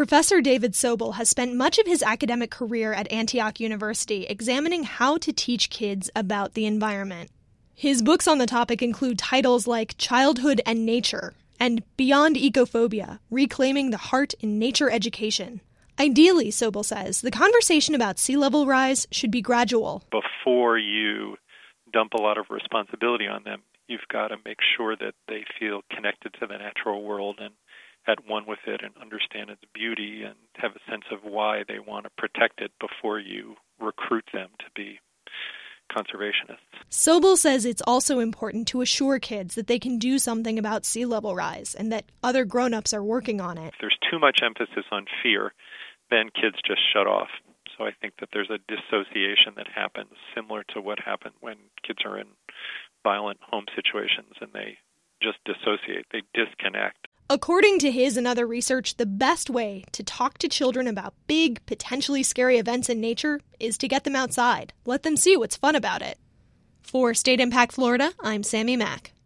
Professor David Sobel has spent much of his academic career at Antioch University examining how to teach kids about the environment. His books on the topic include titles like Childhood and Nature and Beyond Ecophobia, Reclaiming the Heart in Nature Education. Ideally, Sobel says, the conversation about sea level rise should be gradual. Before you dump a lot of responsibility on them, you've got to make sure that they feel connected to the natural world and at one with it and understand its beauty and have a sense of why they want to protect it before you recruit them to be conservationists. Sobel says it's also important to assure kids that they can do something about sea level rise and that other grown-ups are working on it. If there's too much emphasis on fear, then kids just shut off. So I think that there's a dissociation that happens similar to what happened when kids are in violent home situations and they just dissociate, they disconnect. According to his and other research, the best way to talk to children about big, potentially scary events in nature is to get them outside. Let them see what's fun about it. For State Impact Florida, I'm Sammy Mack.